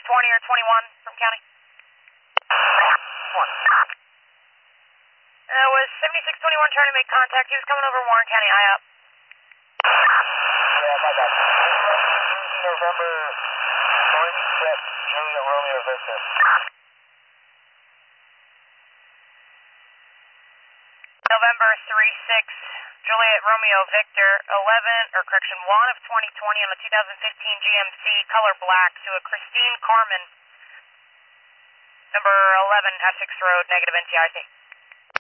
20 or 21 from county? 1. Was 7621 trying to make contact? He was coming over Warren County, high up. Yeah, my bad. November 36, Juliet Romeo Victor. November 36, Juliet Romeo Victor, 1 of 2020 on the 2015 GMC, color black, to a Christine Carmen, number 11 Essex Road, negative NTIC.